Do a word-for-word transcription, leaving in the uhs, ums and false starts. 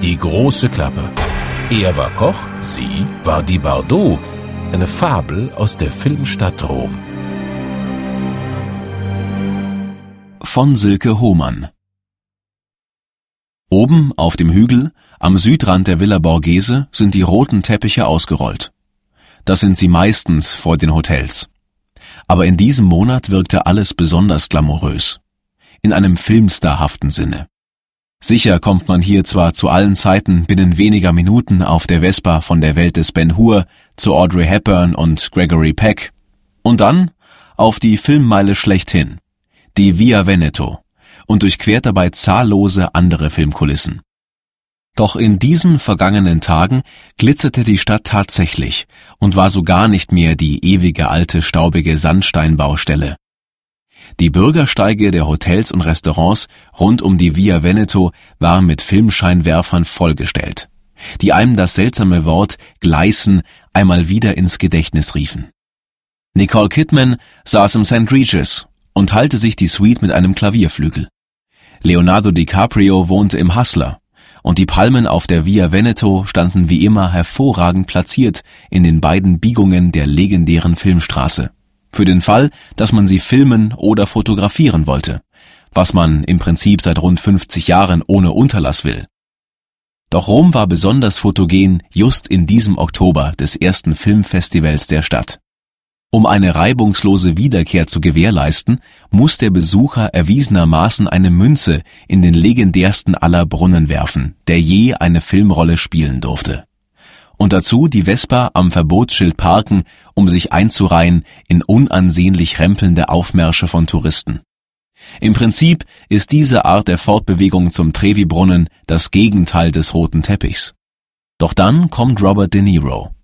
Die große Klappe. Er war Koch, sie war die Bardot. Eine Fabel aus der Filmstadt Rom. Von Silke Hohmann. Oben auf dem Hügel, am Südrand der Villa Borghese, sind die roten Teppiche ausgerollt. Das sind sie meistens vor den Hotels. Aber in diesem Monat wirkte alles besonders glamourös. In einem filmstarhaften Sinne. Sicher kommt man hier zwar zu allen Zeiten binnen weniger Minuten auf der Vespa von der Welt des Ben Hur zu Audrey Hepburn und Gregory Peck und dann auf die Filmmeile schlechthin, die Via Veneto, und durchquert dabei zahllose andere Filmkulissen. Doch in diesen vergangenen Tagen glitzerte die Stadt tatsächlich und war so gar nicht mehr die ewige alte staubige Sandsteinbaustelle. Die Bürgersteige der Hotels und Restaurants rund um die Via Veneto waren mit Filmscheinwerfern vollgestellt, die einem das seltsame Wort Gleißen einmal wieder ins Gedächtnis riefen. Nicole Kidman saß im Sankt Regis und teilte sich die Suite mit einem Klavierflügel. Leonardo DiCaprio wohnte im Hustler und die Palmen auf der Via Veneto standen wie immer hervorragend platziert in den beiden Biegungen der legendären Filmstraße. Für den Fall, dass man sie filmen oder fotografieren wollte, was man im Prinzip seit rund fünfzig Jahren ohne Unterlass will. Doch Rom war besonders fotogen just in diesem Oktober des ersten Filmfestivals der Stadt. Um eine reibungslose Wiederkehr zu gewährleisten, muss der Besucher erwiesenermaßen eine Münze in den legendärsten aller Brunnen werfen, der je eine Filmrolle spielen durfte. Und dazu die Vespa am Verbotsschild parken, um sich einzureihen in unansehnlich rempelnde Aufmärsche von Touristen. Im Prinzip ist diese Art der Fortbewegung zum Trevi-Brunnen das Gegenteil des roten Teppichs. Doch dann kommt Robert De Niro,